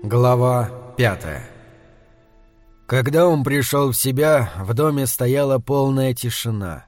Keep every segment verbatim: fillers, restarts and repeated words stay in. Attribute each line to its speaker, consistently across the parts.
Speaker 1: Глава пятая. Когда он пришел в себя, в доме стояла полная тишина.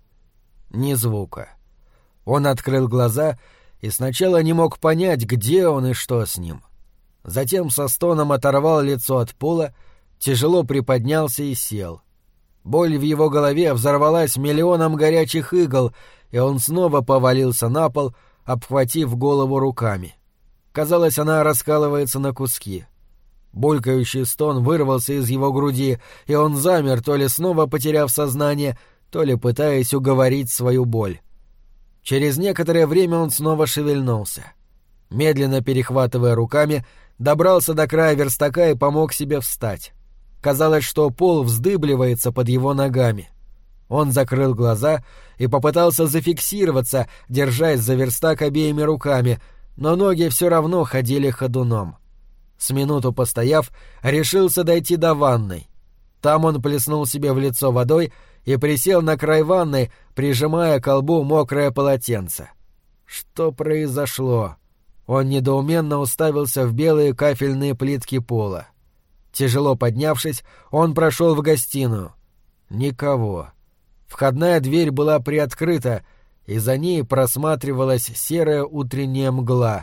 Speaker 1: Ни звука. Он открыл глаза и сначала не мог понять, где он и что с ним. Затем со стоном оторвал лицо от пола, тяжело приподнялся и сел. Боль в его голове взорвалась миллионом горячих игл, и он снова повалился на пол, обхватив голову руками. Казалось, она раскалывается на куски. Булькающий стон вырвался из его груди, и он замер, то ли снова потеряв сознание, то ли пытаясь уговорить свою боль. Через некоторое время он снова шевельнулся. Медленно перехватывая руками, добрался до края верстака и помог себе встать. Казалось, что пол вздыбливается под его ногами. Он закрыл глаза и попытался зафиксироваться, держась за верстак обеими руками, но ноги все равно ходили ходуном. С минуту постояв, решился дойти до ванной. Там он плеснул себе в лицо водой и присел на край ванной, прижимая к лбу мокрое полотенце. Что произошло? Он недоуменно уставился в белые кафельные плитки пола. Тяжело поднявшись, он прошел в гостиную. Никого. Входная дверь была приоткрыта, и за ней просматривалась серая утренняя мгла.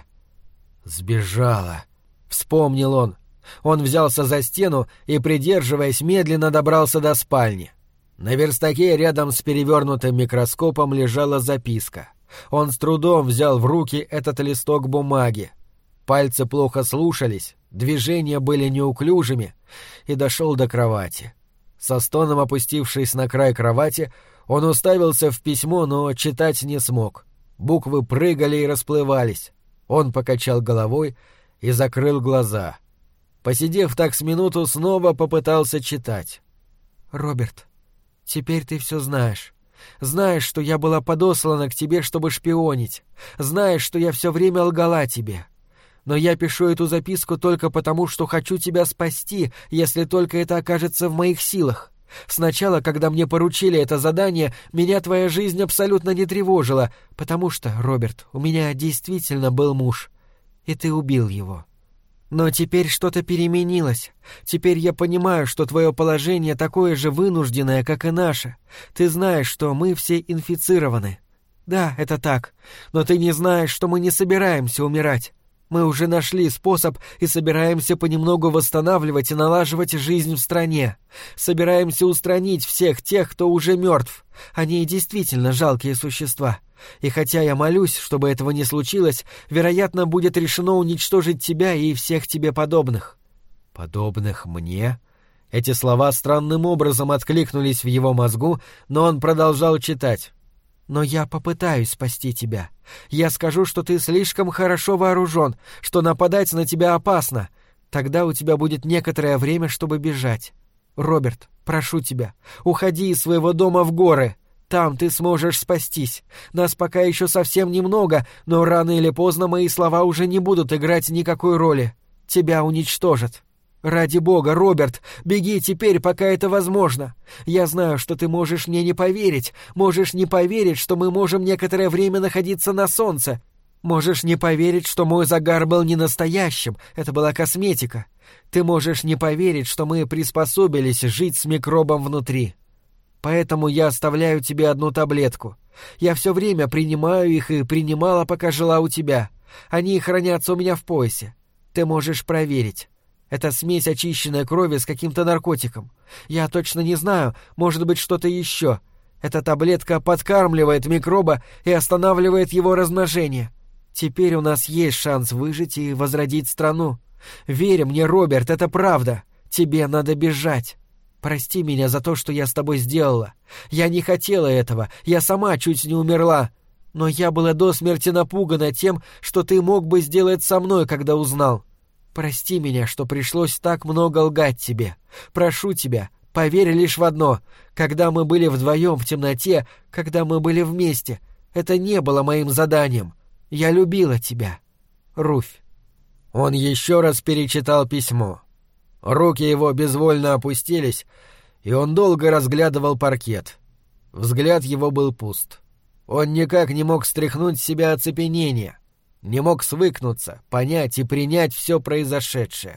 Speaker 1: «Сбежала», — вспомнил он. Он взялся за стену и, придерживаясь, медленно добрался до спальни. На верстаке рядом с перевернутым микроскопом лежала записка. Он с трудом взял в руки этот листок бумаги. Пальцы плохо слушались, движения были неуклюжими, и дошел до кровати. Со стоном опустившись на край кровати, он уставился в письмо, но читать не смог. Буквы прыгали и расплывались. Он покачал головой и закрыл глаза. Посидев так с минуту, снова попытался читать. «Роберт, теперь ты все знаешь. Знаешь, что я была подослана к тебе, чтобы шпионить. Знаешь, что я все время лгала тебе. Но я пишу эту записку только потому, что хочу тебя спасти, если только это окажется в моих силах. Сначала, когда мне поручили это задание, меня твоя жизнь абсолютно не тревожила, потому что, Роберт, у меня действительно был муж, и ты убил его. Но теперь что-то переменилось. Теперь я понимаю, что твое положение такое же вынужденное, как и наше. Ты знаешь, что мы все инфицированы. Да, это так, но ты не знаешь, что мы не собираемся умирать. Мы уже нашли способ и собираемся понемногу восстанавливать и налаживать жизнь в стране. Собираемся устранить всех тех, кто уже мертв. Они действительно жалкие существа. И хотя я молюсь, чтобы этого не случилось, вероятно, будет решено уничтожить тебя и всех тебе подобных». «Подобных мне?» Эти слова странным образом откликнулись в его мозгу, но он продолжал читать. «Но я попытаюсь спасти тебя. Я скажу, что ты слишком хорошо вооружен, что нападать на тебя опасно. Тогда у тебя будет некоторое время, чтобы бежать. Роберт, прошу тебя, уходи из своего дома в горы. Там ты сможешь спастись. Нас пока еще совсем немного, но рано или поздно мои слова уже не будут играть никакой роли. Тебя уничтожат. Ради бога, Роберт, беги теперь, пока это возможно. Я знаю, что ты можешь мне не поверить, можешь не поверить, что мы можем некоторое время находиться на солнце. Можешь не поверить, что мой загар был не настоящим, это была косметика. Ты можешь не поверить, что мы приспособились жить с микробом внутри. Поэтому я оставляю тебе одну таблетку. Я все время принимаю их и принимала, пока жила у тебя. Они хранятся у меня в поясе. Ты можешь проверить. Это смесь очищенной крови с каким-то наркотиком. Я точно не знаю, может быть, что-то еще. Эта таблетка подкармливает микроба и останавливает его размножение. Теперь у нас есть шанс выжить и возродить страну. Верь мне, Роберт, это правда. Тебе надо бежать. Прости меня за то, что я с тобой сделала. Я не хотела этого, я сама чуть не умерла. Но я была до смерти напугана тем, что ты мог бы сделать со мной, когда узнал. Прости меня, что пришлось так много лгать тебе. Прошу тебя, поверь лишь в одно. Когда мы были вдвоем в темноте, когда мы были вместе, это не было моим заданием. Я любила тебя. Руфь». Он еще раз перечитал письмо. Руки его безвольно опустились, и он долго разглядывал паркет. Взгляд его был пуст. Он никак не мог стряхнуть с себя оцепенение. Не мог свыкнуться, понять и принять все произошедшее.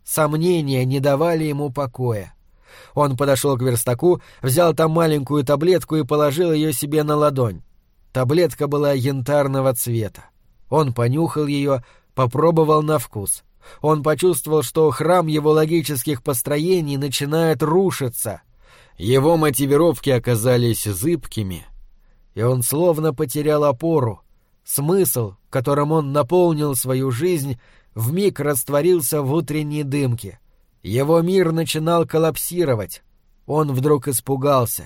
Speaker 1: Сомнения не давали ему покоя. Он подошел к верстаку, взял там маленькую таблетку и положил ее себе на ладонь. Таблетка была янтарного цвета. Он понюхал ее, попробовал на вкус. Он почувствовал, что храм его логических построений начинает рушиться. Его мотивировки оказались зыбкими, и он словно потерял опору. Смысл, которым он наполнил свою жизнь, вмиг растворился в утренней дымке. Его мир начинал коллапсировать. Он вдруг испугался.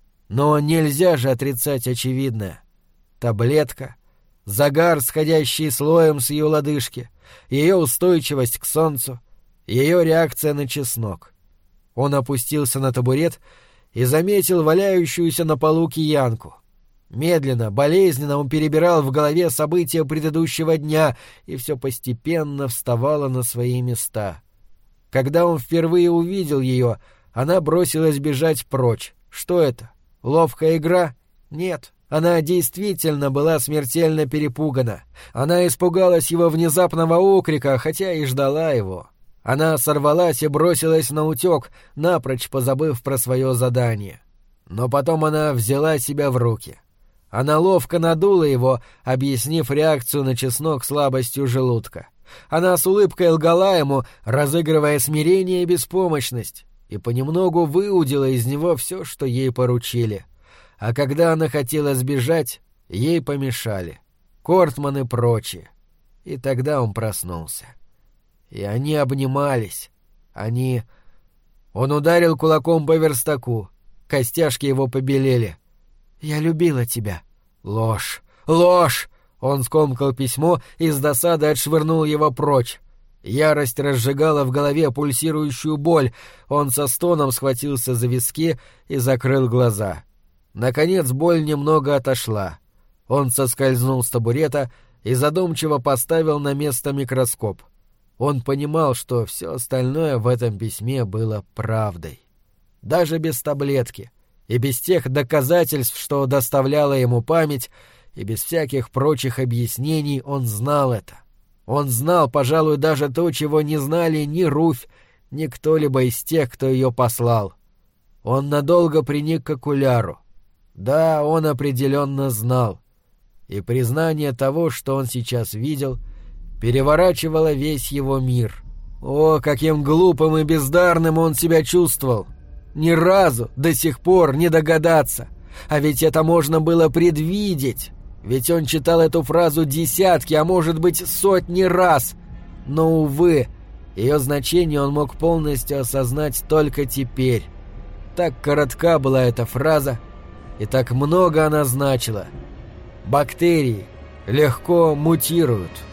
Speaker 1: Но нельзя же отрицать очевидное. Таблетка, загар, сходящий слоем с ее лодыжки, ее устойчивость к солнцу, ее реакция на чеснок. Он опустился на табурет и заметил валяющуюся на полу киянку. Медленно, болезненно он перебирал в голове события предыдущего дня, и все постепенно вставало на свои места. Когда он впервые увидел ее, она бросилась бежать прочь. Что это? Ловкая игра? Нет. Она действительно была смертельно перепугана. Она испугалась его внезапного окрика, хотя и ждала его. Она сорвалась и бросилась наутек, напрочь позабыв про свое задание. Но потом она взяла себя в руки. Она ловко надула его, объяснив реакцию на чеснок слабостью желудка. Она с улыбкой лгала ему, разыгрывая смирение и беспомощность, и понемногу выудила из него все, что ей поручили. А когда она хотела сбежать, ей помешали. Кортман и прочие. И тогда он проснулся. И они обнимались. Они... Он ударил кулаком по верстаку. Костяшки его побелели. «Я любила тебя». «Ложь! Ложь!» Он скомкал письмо и с досады отшвырнул его прочь. Ярость разжигала в голове пульсирующую боль. Он со стоном схватился за виски и закрыл глаза. Наконец боль немного отошла. Он соскользнул с табурета и задумчиво поставил на место микроскоп. Он понимал, что все остальное в этом письме было правдой. Даже без таблетки и без тех доказательств, что доставляла ему память, и без всяких прочих объяснений он знал это. Он знал, пожалуй, даже то, чего не знали ни Руфь, ни кто-либо из тех, кто ее послал. Он надолго приник к окуляру. Да, он определенно знал. И признание того, что он сейчас видел, переворачивало весь его мир. О, каким глупым и бездарным он себя чувствовал! Ни разу до сих пор не догадаться. А ведь это можно было предвидеть. Ведь он читал эту фразу десятки, а может быть сотни раз. Но, увы, ее значение он мог полностью осознать только теперь. Так коротка была эта фраза, и так много она значила. Бактерии легко мутируют.